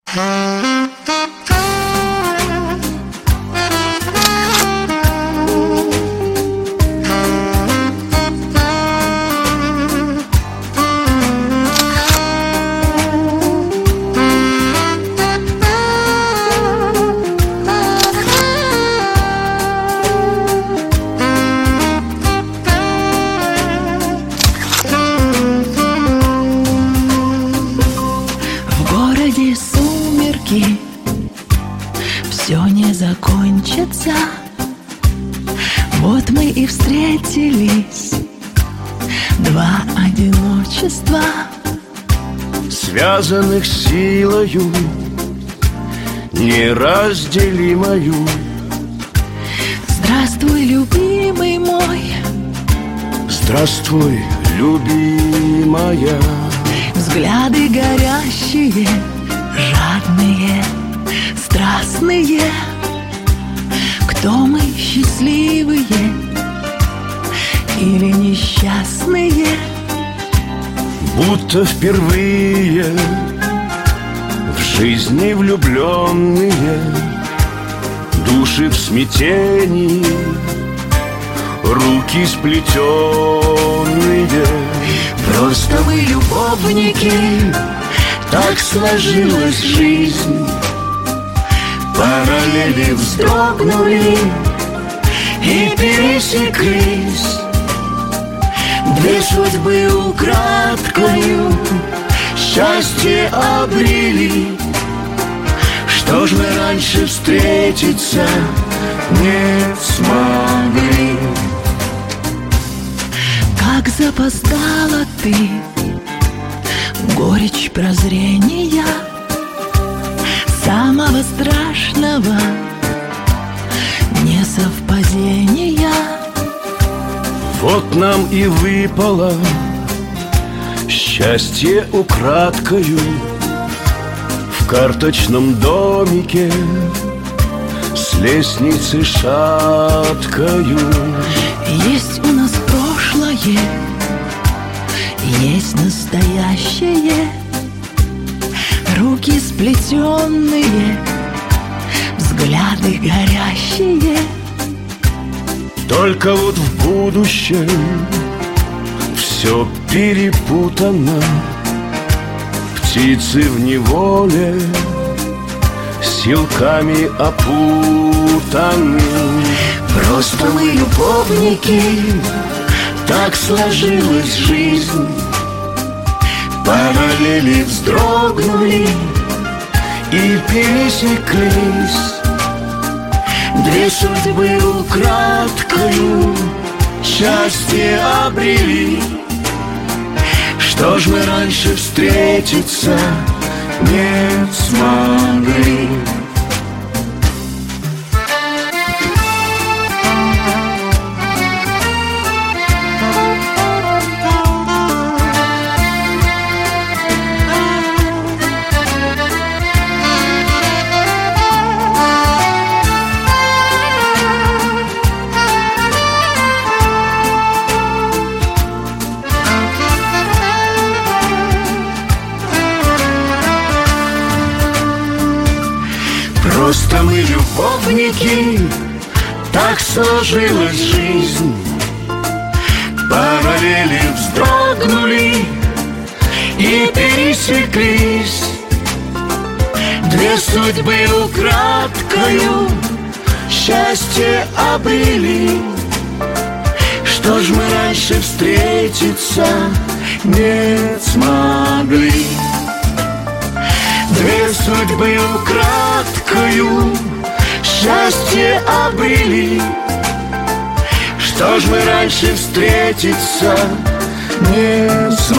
В городе сумерки, все не закончится. Вот мы и встретились, два одиночества, связанных силою неразделимою. Здравствуй, любимый мой. Здравствуй, любимая. Взгляды горящие, жадные, страстные. Кто мы, счастливые или несчастные? Будто впервые в жизни влюбленные, души в смятении, руки сплетенные. Просто мы любовники, так сложилась жизнь. Параллели вздрогнули и пересеклись. Две судьбы украдкою счастье обрели. Что ж мы раньше встретиться не смогли? Как запоздала ты, горечь прозрения самого страшного несовпадения. Вот нам и выпало счастье украдкою в карточном домике с лестницы шаткою. Есть у нас прошлое, есть настоящее, руки сплетенные, взгляды горящие. Только вот в будущем все перепутано. Птицы в неволе силками опутаны. Просто мы любовники, так сложилась жизнь. Параллели вздрогнули и пересеклись. Две судьбы украдкою счастье обрели. Что ж мы раньше встретиться не смогли? Просто мы любовники, так сложилась жизнь. Параллели вздрогнули и пересеклись. Две судьбы украдкою счастье обрели. Что ж мы раньше встретиться не смогли? Две судьбы украдкою счастье обрели. Что ж мы раньше встретиться не смогли?